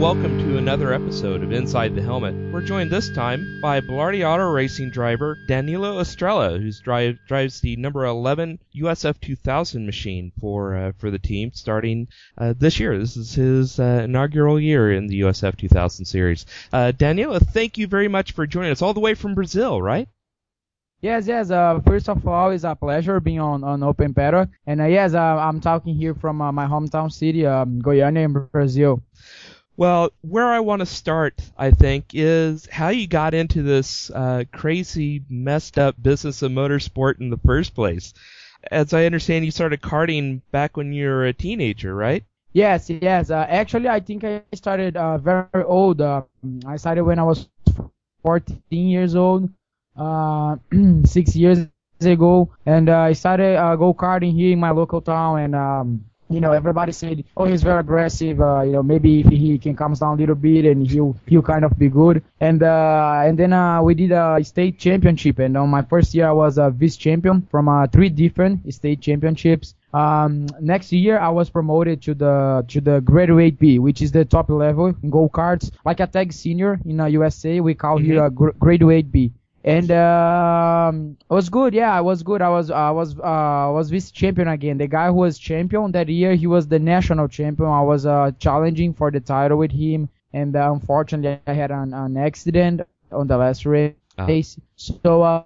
welcome to another episode of Inside the Helmet. We're joined this time by Belardi Auto Racing driver Danilo Estrella, who drives the number 11 USF 2000 machine for the team starting this year. This is his inaugural year in the USF 2000 series. Danilo, thank you very much for joining us all the way from Brazil, right? Yes. First of all, it's a pleasure being on Open Paddock. And I'm talking here from my hometown city, Goiânia in Brazil. Well, where I want to start, I think, is how you got into this crazy, messed up business of motorsport in the first place. As I understand, you started karting back when you were a teenager, right? Yes. Actually, I think I started very old. I started when I was 14 years old. 6 years ago, and I started go-karting here in my local town, and everybody said, oh, he's very aggressive, maybe if he can calm down a little bit and he'll kind of be good, and then we did a state championship, and on my first year I was a vice champion from 3 different state championships. Next year I was promoted to the graduate B, which is the top level in go-karts, like a tag senior in USA, we call here a graduate B. And it was good. Yeah, I was good. I was vice champion again. The guy who was champion that year, he was the national champion. I was challenging for the title with him, and unfortunately, I had an accident on the last race. So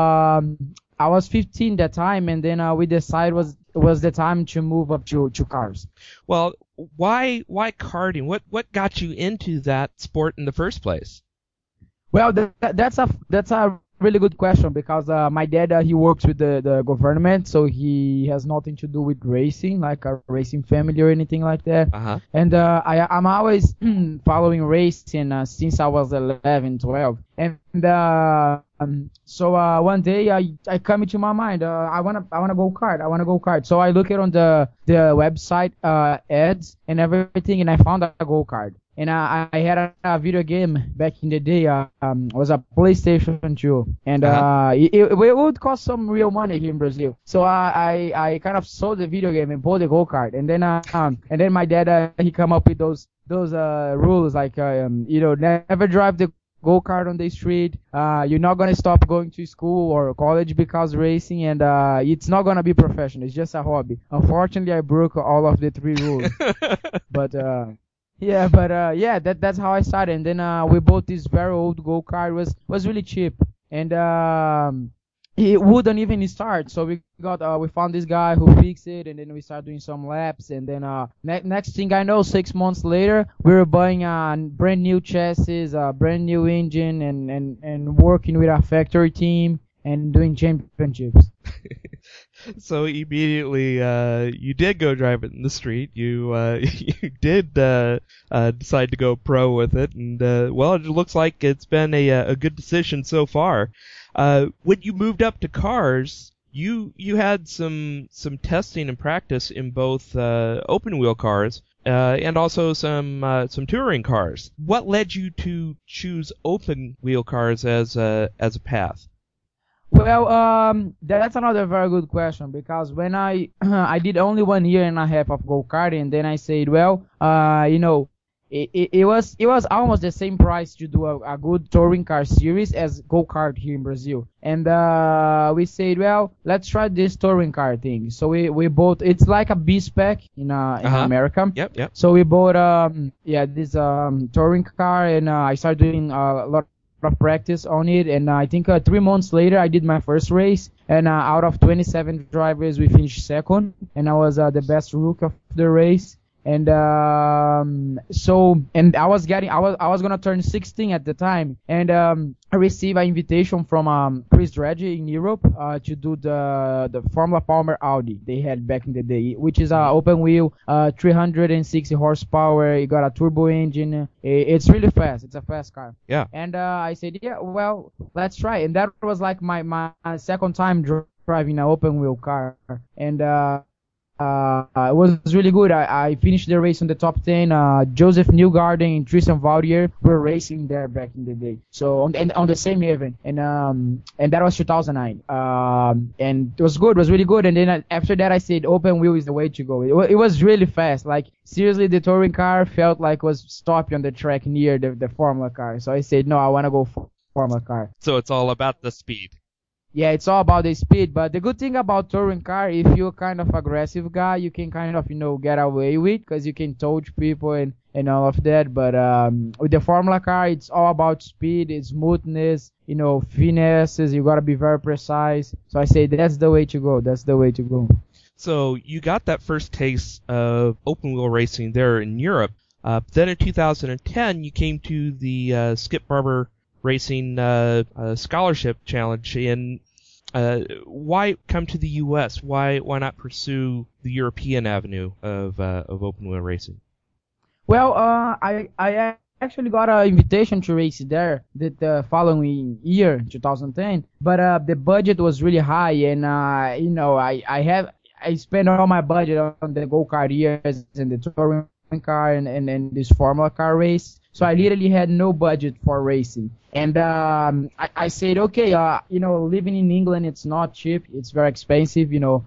I was 15 that time, and then we decided it was the time to move up to cars. Well, why karting? What got you into that sport in the first place? Well, that's a really good question, because my dad he works with the government, so he has nothing to do with racing, like a racing family or anything like that. And I'm always following racing since I was 11, 12. And so one day I come into my mind, I wanna go kart. So I look it on the website ads and everything, and I found a go kart. And I had a video game back in the day. Was a PlayStation 2, and it would cost some real money here in Brazil. So I kind of sold the video game and bought the go kart, and then my dad he come up with those rules, like never drive the go kart on the street. You're not gonna stop going to school or college because racing, and it's not gonna be professional. It's just a hobby. Unfortunately, I broke all of the 3 rules, but. That's how I started. And then we bought this very old go-kart. It was really cheap, and it wouldn't even start. So we found this guy who fixed it, and then we started doing some laps. And then next thing I know, 6 months later, we were buying a brand new chassis, a brand new engine, and working with a factory team and doing championships. So immediately, you did go drive it in the street. You did decide to go pro with it, and it looks like it's been a good decision so far. When you moved up to cars, you had some testing and practice in both open wheel cars and also some touring cars. What led you to choose open wheel cars as a path? Well, that's another very good question, because when I did only 1 year and a half of go-karting, then I said, it was almost the same price to do a good touring car series as go-kart here in Brazil. And we said, well, let's try this touring car thing. So we bought, it's like a B-spec in America. Yep. So we bought this touring car, and I started doing a lot of practice on it, and I think 3 months later I did my first race, and out of 27 drivers we finished second, and I was the best rookie of the race. And I was gonna turn 16 at the time, and I received an invitation from Chris Dredge in Europe to do the Formula Palmer Audi they had back in the day, which is a open wheel, 360 horsepower. It got a turbo engine. It's really fast. It's a fast car. Yeah. And I said, yeah, well, let's try. And that was like my second time driving an open wheel car, and it was really good. I finished the race on the top 10. Joseph Newgarden and Tristan Vaudier were racing there back in the day. So on the same event, and that was 2009. And it was good. It was really good. And then after that, I said open wheel is the way to go. It was really fast. Like seriously, the touring car felt like was stopping on the track near the Formula car. So I said no, I want to go Formula car. So it's all about the speed. Yeah, it's all about the speed, but the good thing about touring car, if you're kind of aggressive guy, you can kind of, get away with, because you can touch people and all of that. But with the Formula car, it's all about speed, it's smoothness, finesses. You gotta be very precise. So I say that's the way to go. That's the way to go. So you got that first taste of open wheel racing there in Europe. Then in 2010, you came to the Skip Barber Racing Scholarship Challenge. And why come to the U.S.? Why not pursue the European avenue of open wheel racing? Well, I actually got an invitation to race there the following year, 2010. But the budget was really high, and I spent all my budget on the go-kart years and the touring car and this Formula car race. So I literally had no budget for racing. And I said, okay, living in England, it's not cheap. It's very expensive,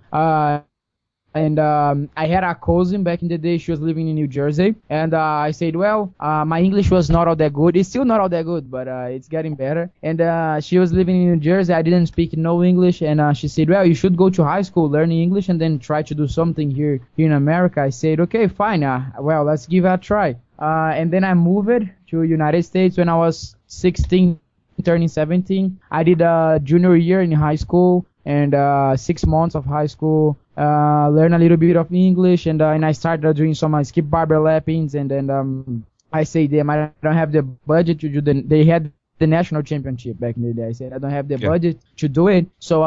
And I had a cousin back in the day. She was living in New Jersey. And I said, well, my English was not all that good. It's still not all that good, but it's getting better. And she was living in New Jersey. I didn't speak no English. And she said, well, you should go to high school learning English and then try to do something here in America. I said, okay, fine. Well, let's give it a try. And then I moved to United States when I was 16, turning 17. I did a junior year in high school and 6 months of high school. Learn a little bit of English, and I started doing some Skip Barber lappings. And then I say them, I don't have the budget to do they had the national championship back in the day. I said I don't have the budget to do it. So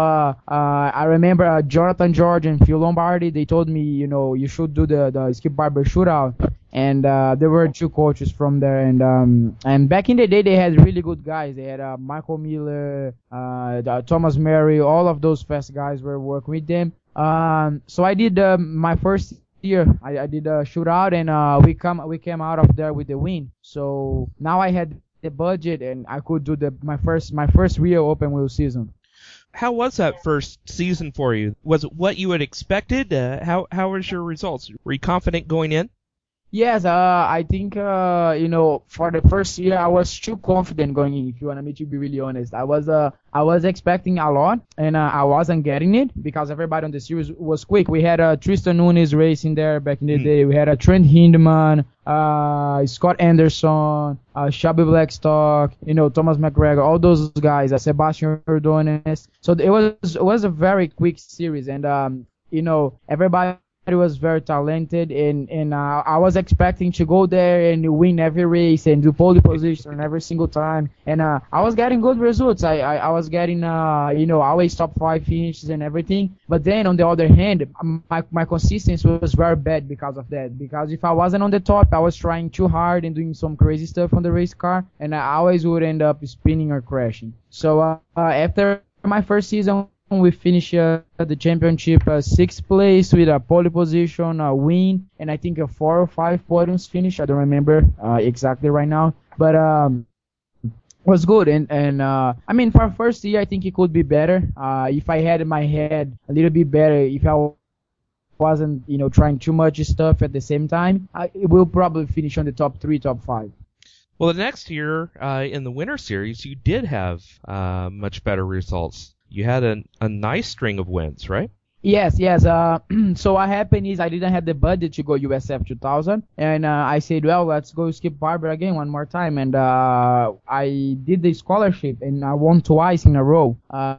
I remember Jonathan George and Phil Lombardi. They told me, you should do the Skip Barber shootout. And there were two coaches from there, and back in the day they had really good guys. They had Michael Miller, Thomas Murray, all of those fast guys were working with them. So I did my first year. I did a shootout, and we came out of there with the win. So now I had the budget, and I could do my first real open wheel season. How was that first season for you? Was it what you had expected? How was your results? Were you confident going in? Yes, I think, for the first year, I was too confident going in, if you want me to be really honest. I was expecting a lot, and I wasn't getting it, because everybody on the series was quick. We had Tristan Nunes racing there back in the day. We had Trent Hindman, Scott Anderson, Shelby Blackstock, Thomas McGregor, all those guys, Sebastian Ordonez. So it was a very quick series, and, everybody was very talented, and I was expecting to go there and win every race and do pole position every single time, and I was getting good results. I was getting always top 5 finishes and everything. But then on the other hand, my consistency was very bad because of that. Because if I wasn't on the top, I was trying too hard and doing some crazy stuff on the race car, and I always would end up spinning or crashing. So after my first season, we finished the championship 6th place with a pole position, a win, and I think a 4 or 5 podiums finish. I don't remember exactly right now, but was good. And I mean, for our first year, I think it could be better. If I had in my head a little bit better, if I wasn't trying too much stuff at the same time, it will probably finish on the top 3, top 5. Well, the next year in the Winter Series, you did have much better results. You had a nice string of wins, right? Yes. So what happened is I didn't have the budget to go USF 2000, and I said, well, let's go Skip Barber again one more time, and I did the scholarship, and I won twice in a row,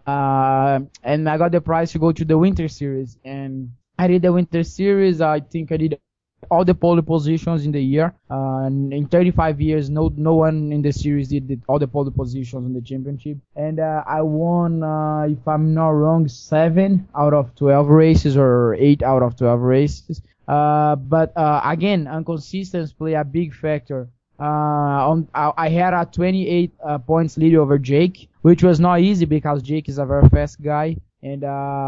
and I got the prize to go to the Winter Series, and I did the Winter Series. I think I did all the pole positions in the year. In 35 years, no one in the series did all the pole positions in the championship. And I won, if I'm not wrong, 7 out of 12 races or 8 out of 12 races. But again, inconsistency play a big factor I had a 28 points lead over Jake, which was not easy because Jake is a very fast guy. And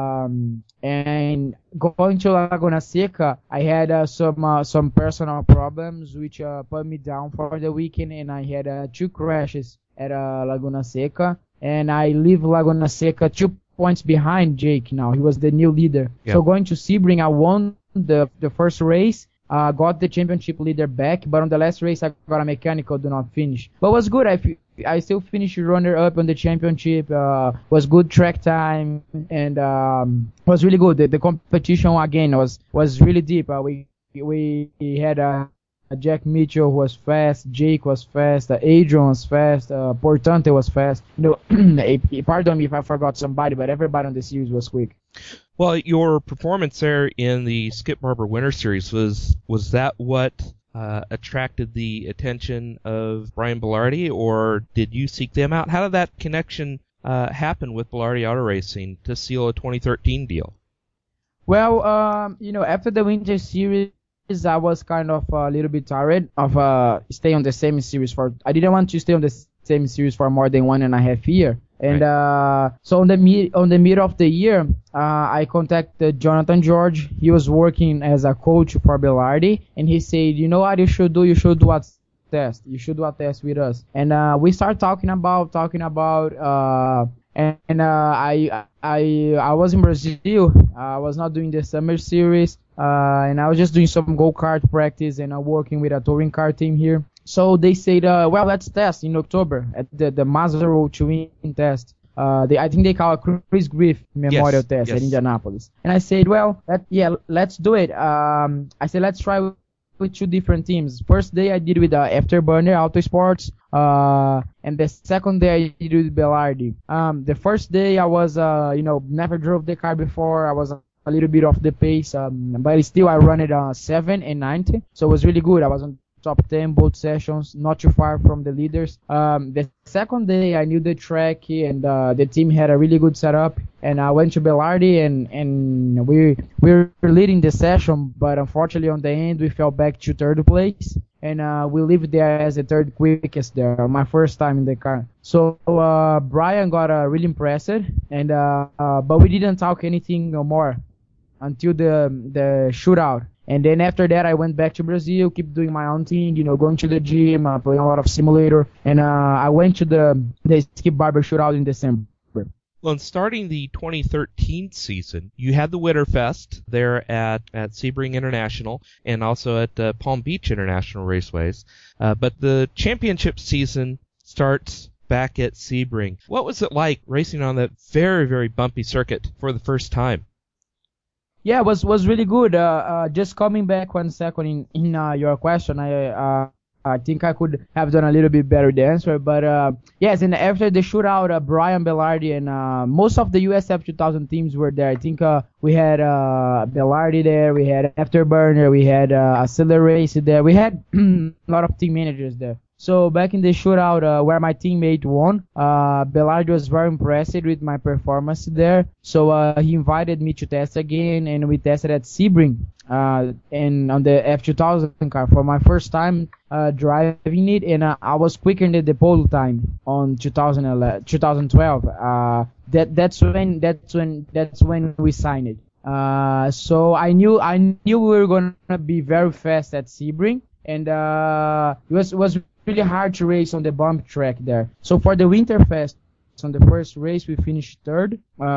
going to Laguna Seca, I had some personal problems which put me down for the weekend, and I had 2 crashes at Laguna Seca, and I leave Laguna Seca 2 points behind Jake now. He was the new leader. Yeah. So going to Sebring, I won the first race. Got the championship leader back, but on the last race I got a mechanical, do not finish. But it was good. I still finished runner-up on the championship. Was good track time, and was really good. The competition again was really deep. We had Jack Mitchell who was fast, Jake was fast, Adrian was fast, Portante was fast. Pardon me if I forgot somebody, but everybody on the series was quick. Well, your performance there in the Skip Barber Winter Series, was that what attracted the attention of Brian Belardi, or did you seek them out? How did that connection happen with Belardi Auto Racing to seal a 2013 deal? Well, after the Winter Series, I was kind of a little bit tired of staying on the same series I didn't want to stay on the same series for more than 1.5 years. And so on the middle of the year, I contacted Jonathan George. He was working as a coach for Belardi, and he said, you know what you should do? You should do a test. You should do a test with us. And we started talking about. I was in Brazil. I was not doing the summer series, and I was just doing some go-kart practice and working with a touring car team here. So they said, well, let's test in October at the Mazzaro to Win test. I think they call it Chris Griff Memorial Test at Indianapolis. And I said, well, let's do it. I said, let's try with 2 different teams. First day I did with Afterburner Autosports, and the second day I did with Belardi. The first day I was, never drove the car before. I was a little bit off the pace, but still I ran it 7 and 90, so it was really good. I was on top 10 both sessions, not too far from the leaders. The second day I knew the track, and the team had a really good setup, and I went to Belardi, and we were leading the session, but unfortunately on the end we fell back to 3rd place, and we lived there as the 3rd quickest there, my first time in the car. So Brian got really impressed, and but we didn't talk anything no more until the shootout. And then after that, I went back to Brazil, keep doing my own thing, going to the gym, playing a lot of simulator, and I went to the Skip Barber shootout in December. Well, in starting the 2013 season, you had the Winterfest there at Sebring International and also at Palm Beach International Raceways. But the championship season starts back at Sebring. What was it like racing on that very, very bumpy circuit for the first time? Yeah, it was really good. Just coming back 1 second in your question, I think I could have done a little bit better the answer, but yes, and after the shootout, Brian Belardi and most of the USF 2000 teams were there. I think we had Belardi there, we had Afterburner, we had Accelerate there, we had a lot of team managers there. So back in the shootout where my teammate won, Belardi was very impressed with my performance there. So he invited me to test again, and we tested at Sebring and on the F2000 car for my first time driving it, and I was quicker than the pole time on 2012. That's when we signed it. So I knew we were gonna be very fast at Sebring, and it was really hard to race on the bump track there. So for the Winterfest, on the first race we finished 3rd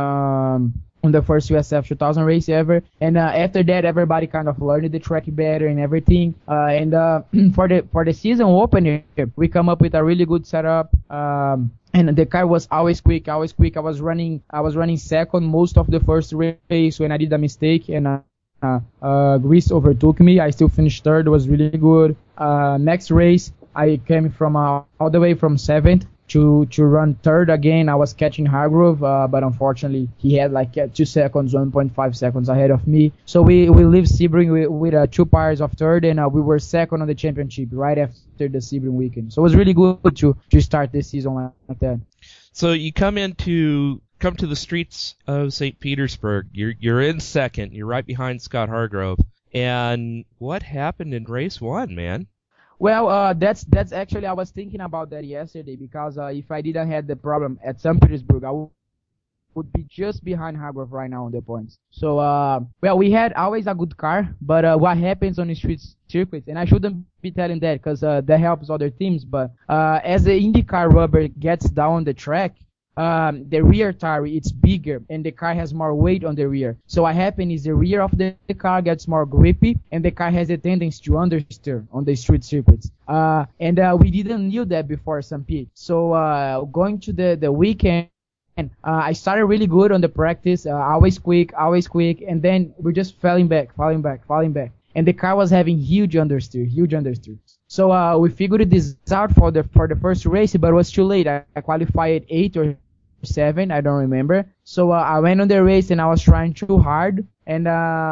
on the first USF 2000 race ever, and after that everybody kind of learned the track better and everything. And for the season opener, we come up with a really good setup. And the car was always quick. I was running second most of the first race when I did a mistake, and Grease overtook me. I still finished 3rd. It was really good. Next race, I came from all the way from 7th to run 3rd again. I was catching Hargrove, but unfortunately he had like 2 seconds, 1.5 seconds ahead of me. So we leave Sebring with 2 pairs of 3rd, and we were 2nd on the championship right after the Sebring weekend. So it was really good to start this season like that. So you come to the streets of St. Petersburg. You're in 2nd. You're right behind Scott Hargrove. And what happened in race 1, man? Well, that's actually I was thinking about that yesterday because if I didn't have the problem at St. Petersburg, I would be just behind Hargrove right now on the points. So, well, we had always a good car, but what happens on the street circuits, and I shouldn't be telling that because that helps other teams, but as the IndyCar rubber gets down the track, the rear tire it's bigger and the car has more weight on the rear. So what happens is the rear of the car gets more grippy and the car has a tendency to understeer on the street circuits. And we didn't knew that before St. Pete. So going to the weekend, I started really good on the practice, always quick, and then we're just falling back. And the car was having huge understeer. So we figured this out for the first race, but it was too late. I qualified 8 or 7, I don't remember. So I went on the race and I was trying too hard, and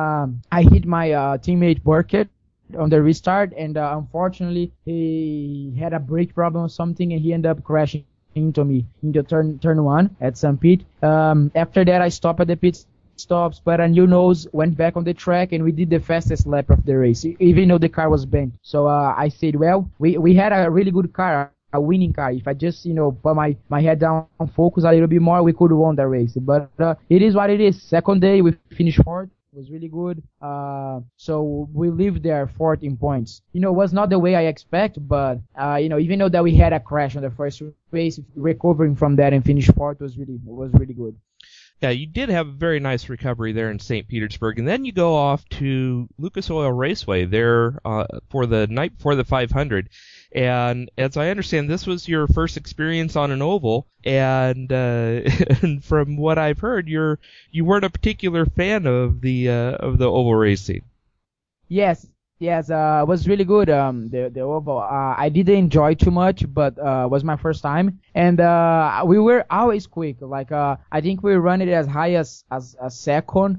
I hit my teammate Burkett on the restart, and unfortunately he had a brake problem or something, and he ended up crashing into me in the turn 1 at St. Pete. After that I stopped at the pit stops, but a new nose went back on the track and we did the fastest lap of the race, even though the car was bent. So I said, well, we had a really good car, a winning car. If I just, put my head down, focus a little bit more, we could have won the race. But it is what it is. Second day, we finished fourth. It was really good. So we lived there 14 points. It was not the way I expect, but, even though that we had a crash on the first race, recovering from that and finish fourth was really good. Yeah, you did have a very nice recovery there in St. Petersburg, and then you go off to Lucas Oil Raceway there for the night before the 500. And as I understand, this was your first experience on an oval, and and from what I've heard, you weren't a particular fan of the oval racing. Yes, it was really good. The oval. I didn't enjoy too much, but it was my first time, and we were always quick. Like I think we ran it as high as second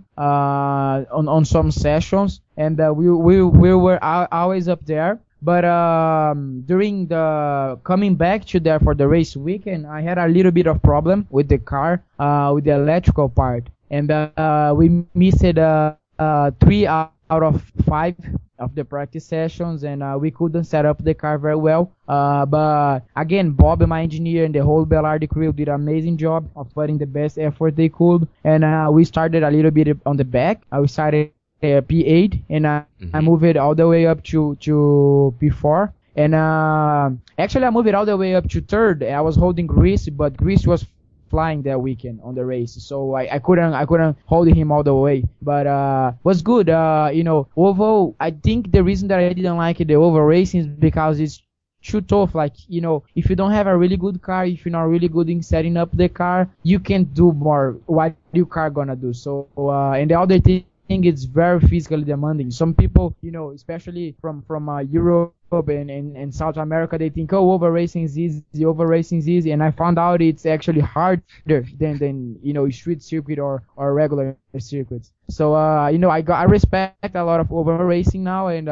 on some sessions, and we were always up there. But during the coming back to there for the race weekend, I had a little bit of problem with the car, with the electrical part, and we missed 3 out of 5 of the practice sessions, and we couldn't set up the car very well. But again, Bob, my engineer, and the whole Belardi crew did an amazing job of putting the best effort they could, and we started a little bit on the back. We started P8, and I moved it all the way up to P4, and actually I moved it all the way up to third. I was holding Grease, but Grease was flying that weekend on the race, so I couldn't hold him all the way, but was good. Oval, I think the reason that I didn't like the oval racing is because it's too tough. Like, if you don't have a really good car, if you're not really good in setting up the car, you can do more what your car gonna do. So and the other thing, it's very physically demanding. Some people, especially from Europe and South America, they think, oh, oval racing is easy, and I found out it's actually harder than street circuit or regular circuits. So I respect a lot of oval racing now, and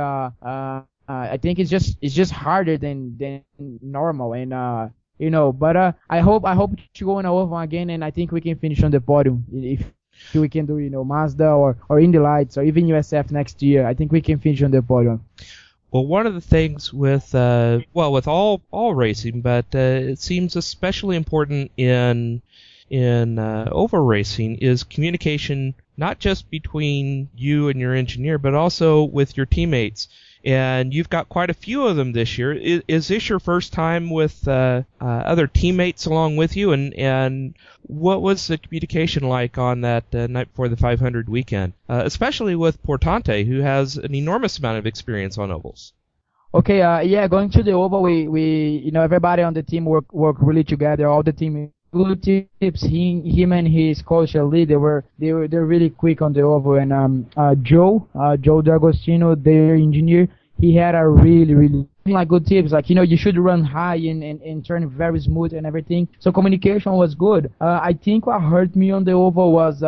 I think it's just harder than normal, and but I hope to go on a oval again, and I think we can finish on the podium if we can do, Mazda or Indy Lights or even USF next year. I think we can finish on the podium. Well, one of the things with with all racing, but it seems especially important in oval racing is communication, not just between you and your engineer, but also with your teammates. And you've got quite a few of them this year. Is this your first time with other teammates along with you? And what was the communication like on that night before the 500 weekend, especially with Portante, who has an enormous amount of experience on ovals? Okay, going to the oval, we everybody on the team work really together. All the team good tips. Him and his coach lead, they're really quick on the oval. And Joe D'Agostino, their engineer, he had a really good tips. Like, you should run high and turn very smooth and everything. So communication was good. I think what hurt me on the oval was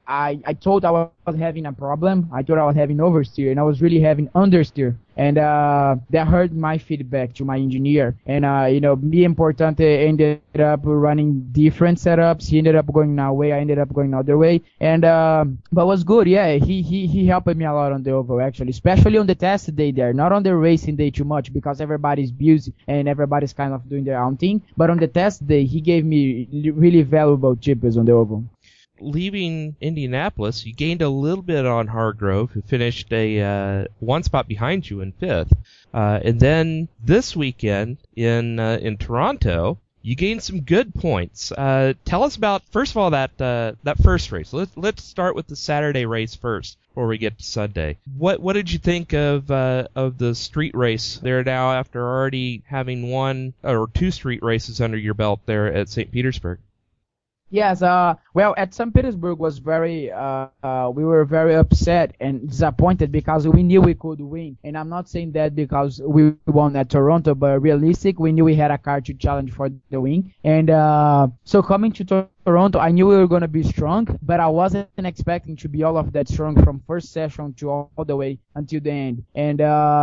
I told I was having a problem. I thought I was having oversteer, and I was really having understeer. And that hurt my feedback to my engineer. And me and Portante ended up running different setups. He ended up going our way. I ended up going other way. And but it was good. Yeah, he helped me a lot on the oval, actually, especially on the test day there. Not on the racing day too much because everybody's busy and everybody's kind of doing their own thing. But on the test day, he gave me really valuable tips on the oval. Leaving Indianapolis, you gained a little bit on Hargrove, who finished a one spot behind you in fifth. And then this weekend in Toronto, you gained some good points. Tell us about, first of all, that first race. Let's start with the Saturday race first before we get to Sunday. What did you think of the street race there now after already having one or two street races under your belt there at St. Petersburg? Yes, well, at St. Petersburg was we were very upset and disappointed because we knew we could win. And I'm not saying that because we won at Toronto, but realistic, we knew we had a car to challenge for the win. And so coming to Toronto, I knew we were going to be strong, but I wasn't expecting to be all of that strong from first session to all the way until the end. And,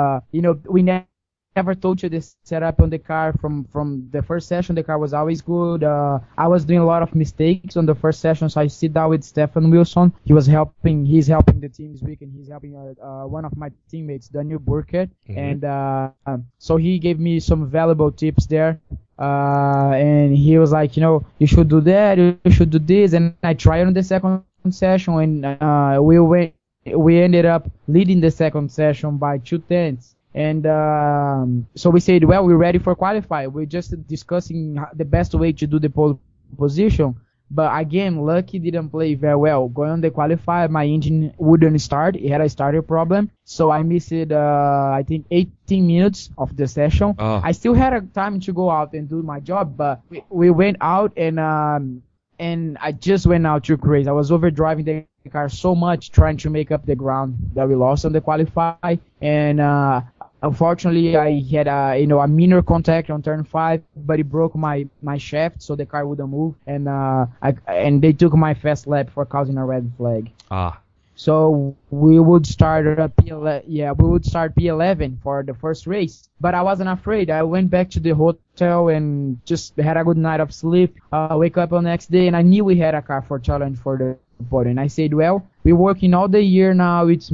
we never told you this setup on the car from the first session. The car was always good. I was doing a lot of mistakes on the first session, so I sit down with Stefan Wilson. He's helping the team this week, and he's helping one of my teammates, Daniel Burkett. Mm-hmm. And so he gave me some valuable tips there. And he was like, you should do that, you should do this, and I tried on the second session, and we ended up leading the second session by 2/10. And so we said, well, we're ready for qualify. We're just discussing the best way to do the pole position. But again, lucky didn't play very well. Going on the qualifier, my engine wouldn't start. It had a starter problem. So I missed, I think, 18 minutes of the session. Oh. I still had a time to go out and do my job, but we went out and I just went out to crazy. I was overdriving the car so much trying to make up the ground that we lost on the qualify. And unfortunately, I had a minor contact on turn 5, but it broke my shaft, so the car wouldn't move, and they took my fast lap for causing a red flag. So we would start P11 for the first race, but I wasn't afraid. I went back to the hotel and just had a good night of sleep. Wake up on the next day, and I knew we had a car for challenge for the podium. And I said, well, we're working all the year now. It's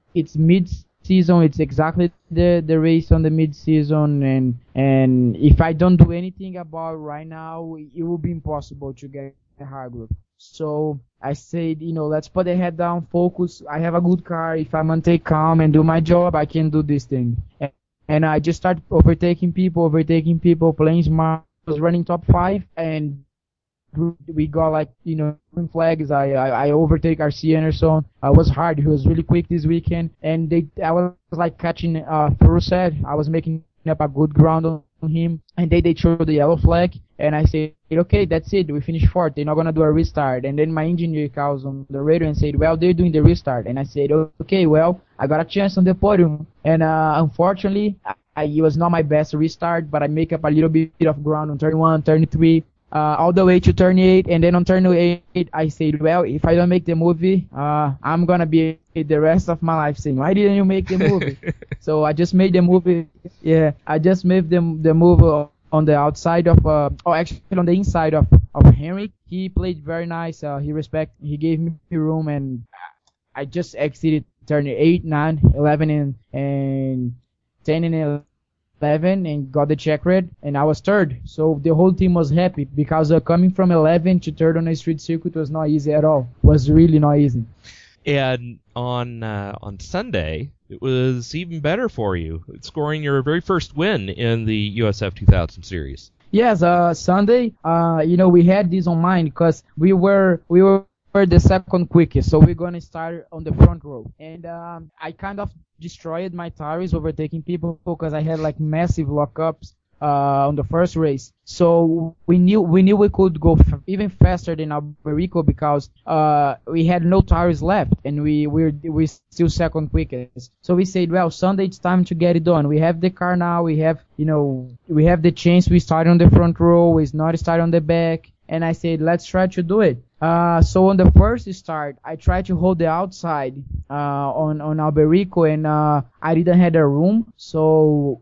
mid-season. It's exactly the race on the mid-season, and if I don't do anything about it right now, it will be impossible to get a hard group. So I said, let's put the head down, focus. I have a good car. If I maintain calm and do my job, I can do this thing. And I just started overtaking people, playing smart. I was running top 5, and we got green flags. I overtake Garcia Anderson. I was hard. He was really quick this weekend, and I was catching Furuset. I was making up a good ground on him, and they showed the yellow flag, and I said, okay, that's it. We finished 4th. They're not gonna do a restart. And then my engineer calls on the radio and said, well, they're doing the restart. And I said, okay, well, I got a chance on the podium. And unfortunately, it was not my best restart, but I make up a little bit of ground on turn 1, turn 3. All the way to turn 8, and then on turn 8, I said, well, if I don't make the movie, I'm gonna be the rest of my life saying, why didn't you make the movie? So I just made the movie. Yeah, I just made the move on the outside of, actually on the inside of Henrik. He played very nice. He gave me room, and I just exited turn 8, 9, 11, and 10 and 11 and got the check red, and I was 3rd. So the whole team was happy because coming from 11 to 3rd on a street circuit was not easy at all. It was really not easy. And on Sunday, it was even better for you, scoring your very first win in the USF 2000 series. Yes, Sunday, we had this on mind because we were the second quickest, so we're gonna start on the front row. And I kind of destroyed my tires overtaking people because I had massive lockups on the first race. So we knew we could go even faster than Alberico because we had no tires left, and we're still second quickest. So we said, well, Sunday it's time to get it done. We have the car now. We have the chance. We start on the front row. We not start on the back. and I said, let's try to do it. So on the first start, I tried to hold the outside on Alberico, and I didn't have a room, so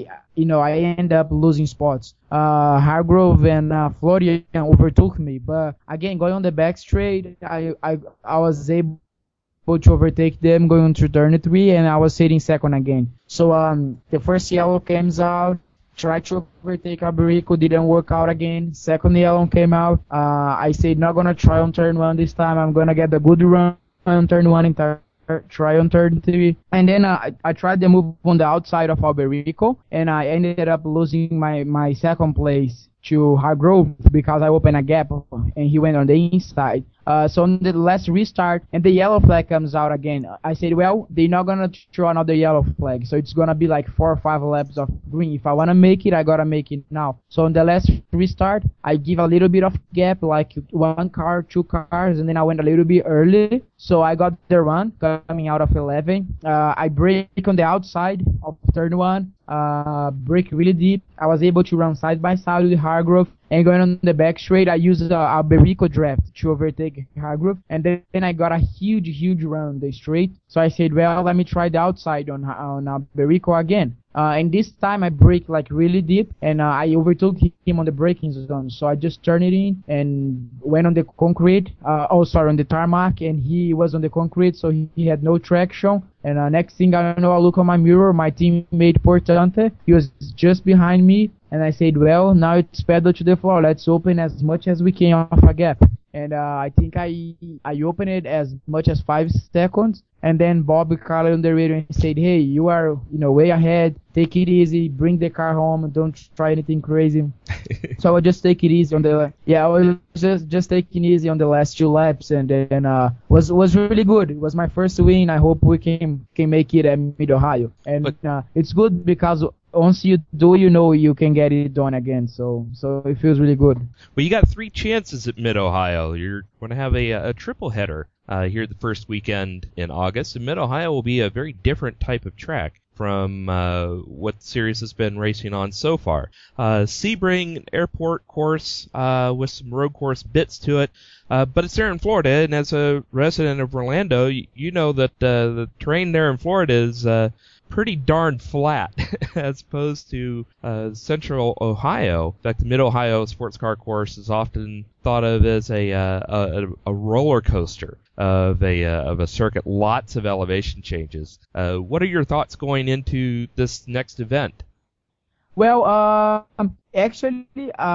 I end up losing spots. Hargrove and Florian overtook me, but again, going on the back straight, I was able to overtake them going to turn 3, and I was sitting second again. So the first yellow comes out, tried to overtake Alberico, didn't work out again. Second yellow came out. I said, not gonna try on turn 1 this time. I'm gonna get the good run on turn 1 and try on turn 3. And then I tried the move on the outside of Alberico, and I ended up losing my second place to Hargrove because I opened a gap and he went on the inside. So on the last restart, and the yellow flag comes out again. I said, well, they're not gonna throw another yellow flag, so it's gonna be like 4 or 5 laps of green. If I wanna make it, I gotta make it now. So on the last restart, I give a little bit of gap, like 1 car, 2 cars, and then I went a little bit early. So I got the run coming out of 11. I brake on the outside of turn 1. Brake really deep. I was able to run side by side with Hargrove, and going on the back straight, I used a Alberico draft to overtake Hargrove, and then I got a huge run on the straight. So I said, well, let me try the outside on Alberico again. And this time I brake like really deep, and I overtook him on the braking zone. So I just turned it in and went on the concrete, on the tarmac, and he was on the concrete, so he had no traction. And next thing I know, I look on my mirror, my teammate Portante, he was just behind me, and I said, well, now it's pedal to the floor, let's open as much as we can off a gap. And I think I opened it as much as 5 seconds, and then Bob Carlo on the radio said, hey, you are way ahead, take it easy, bring the car home, don't try anything crazy. So I would just take it easy I was just taking easy on the last 2 laps, and then was really good. It was my first win. I hope we can make it at Mid-Ohio. And it's good because once you do, you can get it done again. So it feels really good. Well, you got 3 chances at Mid-Ohio. You're going to have a triple header here the first weekend in August. And Mid-Ohio will be a very different type of track from what the series has been racing on so far. Sebring Airport course with some road course bits to it, but it's there in Florida, and as a resident of Orlando, you know that the terrain there in Florida is pretty darn flat as opposed to central Ohio. In fact, the Mid-Ohio sports car course is often thought of as a roller coaster of a circuit, lots of elevation changes. What are your thoughts going into this next event? Well, actually,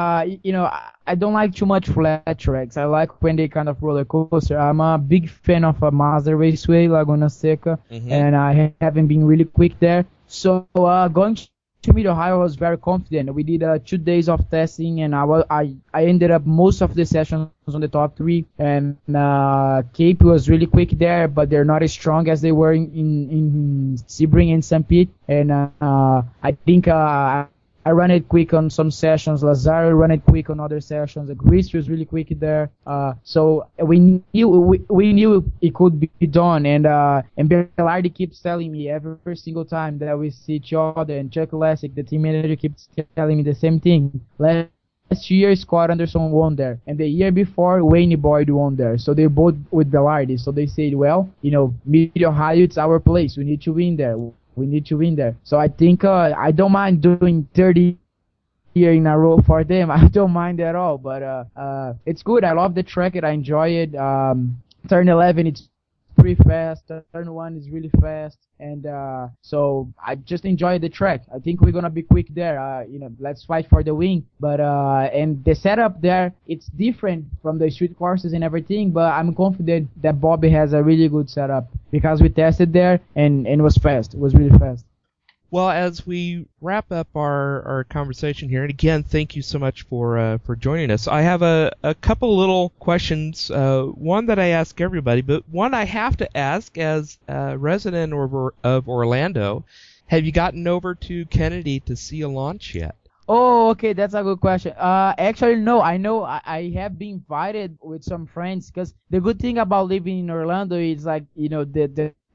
I don't like too much flat tracks. I like when they kind of roller coaster. I'm a big fan of a Mazda Raceway, Laguna Seca, and I haven't been really quick there. So going to Mid-Ohio, I was very confident. We did 2 days of testing, and I ended up most of the sessions on the top 3. And Cape was really quick there, but they're not as strong as they were in Sebring and St. Pete. And I think I ran it quick on some sessions. Lazaro ran it quick on other sessions. Grease was really quick there. So we knew it could be done. And Belardi keeps telling me every single time that we see each other. And Chuck Lessig, the team manager, keeps telling me the same thing. Last year, Scott Anderson won there. And the year before, Wayne Boyd won there. So they're both with Belardi. So they said, well, Mid-Ohio, it's our place. We need to win there. We need to win there. So I think I don't mind doing 30 years in a row for them. I don't mind at all. But it's good. I love the track. I enjoy it. Turn 11, it's pretty fast. Turn 1 is really fast. And so I just enjoy the track. I think we're going to be quick there. Let's fight for the win. But and the setup there, it's different from the street courses and everything. But I'm confident that Bobby has a really good setup because we tested there and it was fast. It was really fast. Well, as we wrap up our conversation here, and again, thank you so much for joining us. I have a couple little questions. One that I ask everybody, but one I have to ask as a resident of Orlando. Have you gotten over to Kennedy to see a launch yet? Oh, okay, that's a good question. Actually, no, I know I have been invited with some friends because the good thing about living in Orlando is like, the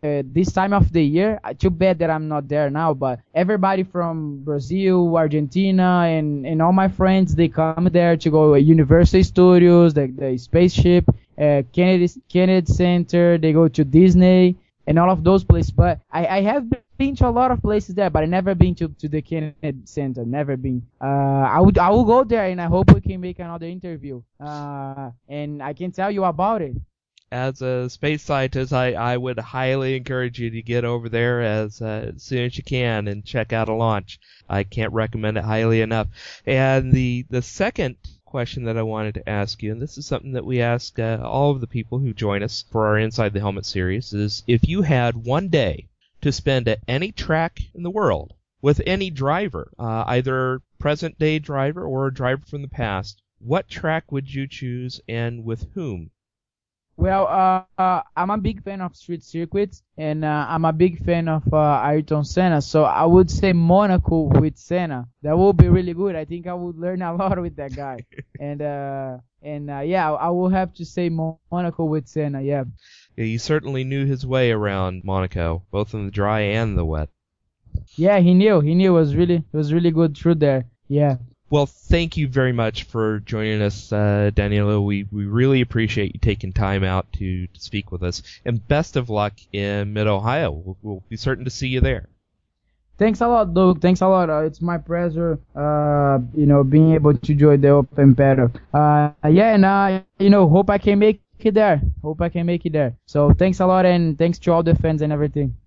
this time of the year, too bad that I'm not there now, but everybody from Brazil, Argentina, and all my friends, they come there to go to Universal Studios, the spaceship, Kennedy Center, they go to Disney, and all of those places. But I have been to a lot of places there, but I never been to the Kennedy Center. Never been. I will go there, and I hope we can make another interview. And I can tell you about it. As a space scientist, I would highly encourage you to get over there as soon as you can and check out a launch. I can't recommend it highly enough. And the second question that I wanted to ask you, and this is something that we ask all of the people who join us for our Inside the Helmet series, is if you had one day to spend at any track in the world with any driver, either present day driver or a driver from the past, what track would you choose and with whom? Well, I'm a big fan of street circuits, and I'm a big fan of Ayrton Senna, so I would say Monaco with Senna. That would be really good. I think I would learn a lot with that guy. and yeah, I will have to say Monaco with Senna, yeah. He certainly knew his way around Monaco, both in the dry and the wet. Yeah, he knew. It was really good through there, yeah. Well, thank you very much for joining us, Danilo. We really appreciate you taking time out to speak with us. And best of luck in Mid-Ohio. We'll be certain to see you there. Thanks a lot, Doug. Thanks a lot. It's my pleasure, being able to join the Open Battle. Yeah, and, hope I can make it there. So thanks a lot, and thanks to all the fans and everything.